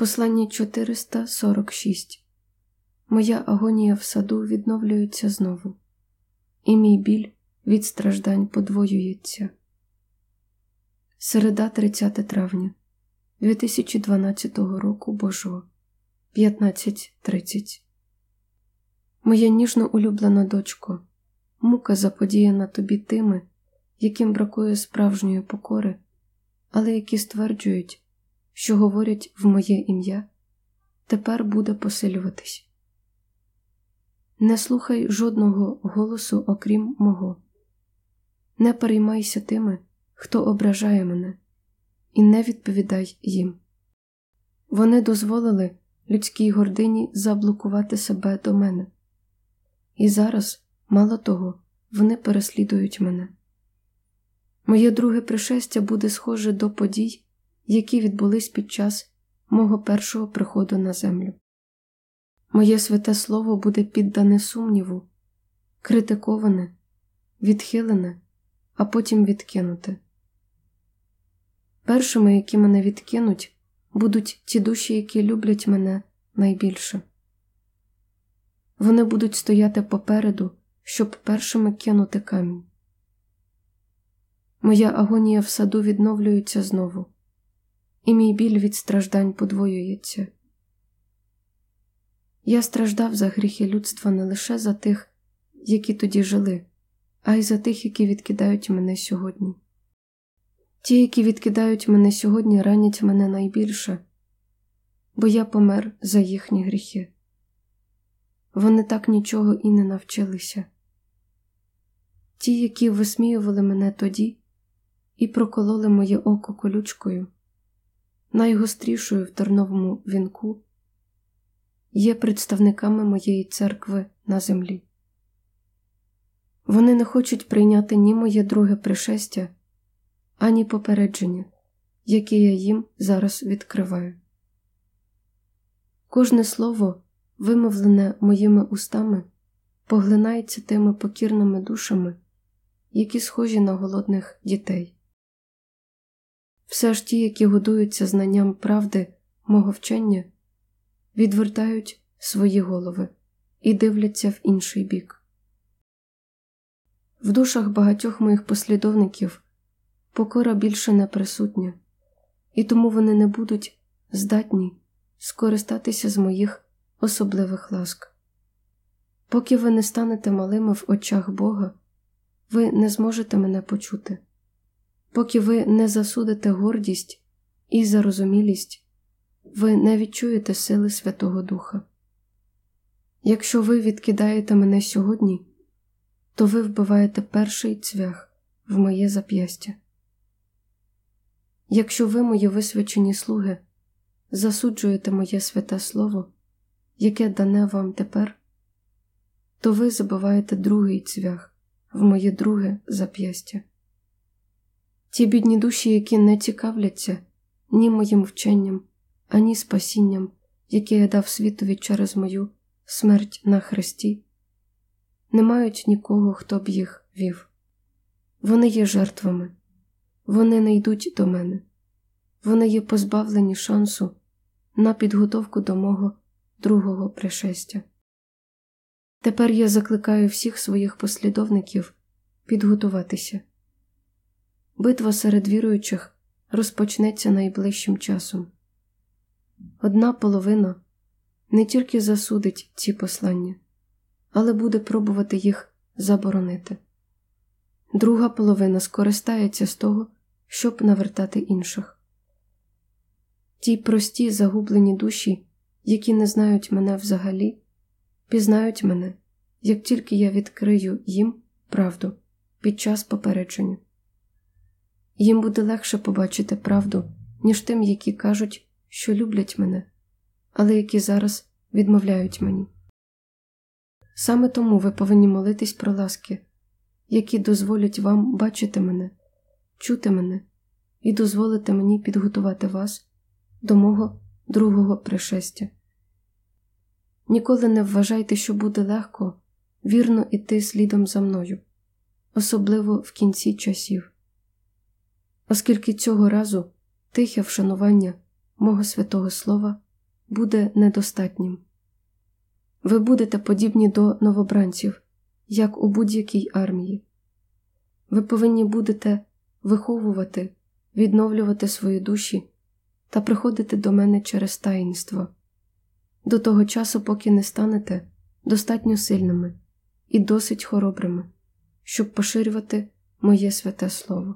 Послання 446. Моя агонія в саду відновлюється знову, і мій біль від страждань подвоюється. Середа, 30 травня 2012 року Божого, 15:30. Моя ніжно улюблена дочко, мука заподіяна тобі тими, яким бракує справжньої покори, але які стверджують, що говорять в моє ім'я, тепер буде посилюватись. Не слухай жодного голосу, окрім мого. Не переймайся тими, хто ображає мене, і не відповідай їм. Вони дозволили людській гордині заблокувати себе до мене. І зараз, мало того, вони переслідують мене. Моє друге пришестя буде схоже до подій, які відбулись під час мого першого приходу на землю. Моє святе слово буде піддане сумніву, критиковане, відхилене, а потім відкинуте. Першими, які мене відкинуть, будуть ті душі, які люблять мене найбільше. Вони будуть стояти попереду, щоб першими кинути камінь. Моя агонія в саду відновлюється знову, і мій біль від страждань подвоюється. Я страждав за гріхи людства не лише за тих, які тоді жили, а й за тих, які відкидають мене сьогодні. Ті, які відкидають мене сьогодні, ранять мене найбільше, бо я помер за їхні гріхи. Вони так нічого і не навчилися. Ті, які висміювали мене тоді і прокололи моє око колючкою, найгострішою в терновому вінку, є представниками моєї церкви на землі. Вони не хочуть прийняти ні моє друге пришестя, ані попередження, яке я їм зараз відкриваю. Кожне слово, вимовлене моїми устами, поглинається тими покірними душами, які схожі на голодних дітей. Все ж ті, які годуються знанням правди мого вчення, відвертають свої голови і дивляться в інший бік. В душах багатьох моїх послідовників покора більше не присутня, і тому вони не будуть здатні скористатися з моїх особливих ласк. Поки ви не станете малими в очах Бога, ви не зможете мене почути. Поки ви не засудите гордість і зарозумілість, ви не відчуєте сили Святого Духа. Якщо ви відкидаєте мене сьогодні, то ви вбиваєте перший цвях в моє зап'ястя. Якщо ви, мої висвячені слуги, засуджуєте моє святе слово, яке дане вам тепер, то ви забиваєте другий цвях в моє друге зап'ястя. Ті бідні душі, які не цікавляться ні моїм вченням, ані спасінням, яке я дав світові через мою смерть на хресті, не мають нікого, хто б їх вів. Вони є жертвами. Вони не йдуть до мене. Вони є позбавлені шансу на підготовку до мого другого пришестя. Тепер я закликаю всіх своїх послідовників підготуватися. Битва серед віруючих розпочнеться найближчим часом. Одна половина не тільки засудить ці послання, але буде пробувати їх заборонити. Друга половина скористається з того, щоб навертати інших. Ті прості загублені душі, які не знають мене взагалі, пізнають мене, як тільки я відкрию їм правду під час попередження. Їм буде легше побачити правду, ніж тим, які кажуть, що люблять мене, але які зараз відмовляють мені. Саме тому ви повинні молитись про ласки, які дозволять вам бачити мене, чути мене і дозволити мені підготувати вас до мого другого пришестя. Ніколи не вважайте, що буде легко вірно іти слідом за мною, особливо в кінці часів. Оскільки цього разу тихе вшанування мого святого слова буде недостатнім. Ви будете подібні до новобранців, як у будь-якій армії. Ви повинні будете виховувати, відновлювати свої душі та приходити до мене через таїнство, до того часу, поки не станете достатньо сильними і досить хоробрими, щоб поширювати моє святе слово.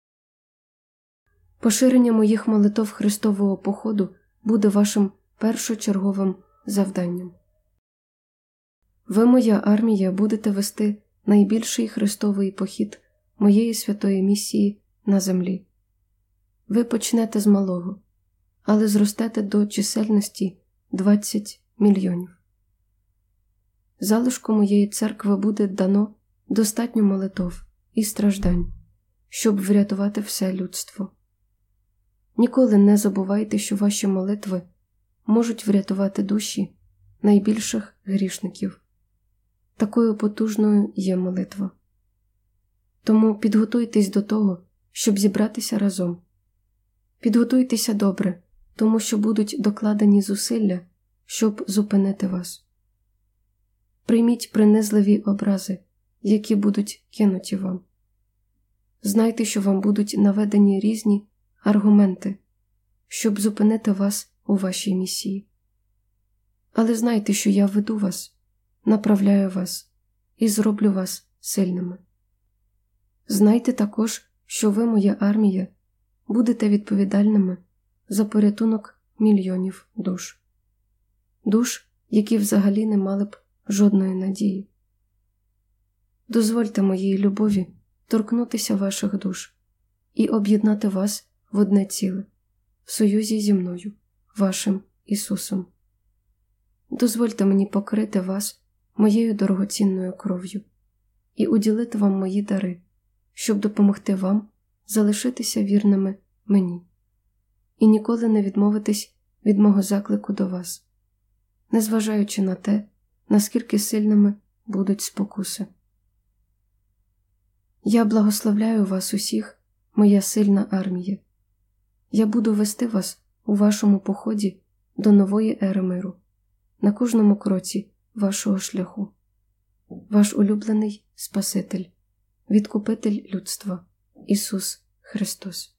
Поширення моїх молитов Христового походу буде вашим першочерговим завданням. Ви, моя армія, будете вести найбільший Христовий похід моєї святої місії на землі. Ви почнете з малого, але зростете до чисельності 20 мільйонів. Залишку моєї церкви буде дано достатньо молитов і страждань, щоб врятувати все людство. Ніколи не забувайте, що ваші молитви можуть врятувати душі найбільших грішників. Такою потужною є молитва. Тому підготуйтесь до того, щоб зібратися разом. Підготуйтеся добре, тому що будуть докладені зусилля, щоб зупинити вас. Прийміть принизливі образи, які будуть кинуті вам. Знайте, що вам будуть наведені різні аргументи, щоб зупинити вас у вашій місії. Але знайте, що я веду вас, направляю вас і зроблю вас сильними. Знайте також, що ви, моя армія, будете відповідальними за порятунок мільйонів душ. Душ, які взагалі не мали б жодної надії. Дозвольте моїй любові торкнутися ваших душ і об'єднати вас в одне ціле, в союзі зі мною, вашим Ісусом. Дозвольте мені покрити вас моєю дорогоцінною кров'ю і уділити вам мої дари, щоб допомогти вам залишитися вірними мені і ніколи не відмовитись від мого заклику до вас, незважаючи на те, наскільки сильними будуть спокуси. Я благословляю вас усіх, моя сильна армія. Я буду вести вас у вашому поході до нової ери миру, на кожному кроці вашого шляху. Ваш улюблений Спаситель, Відкупитель людства, Ісус Христос.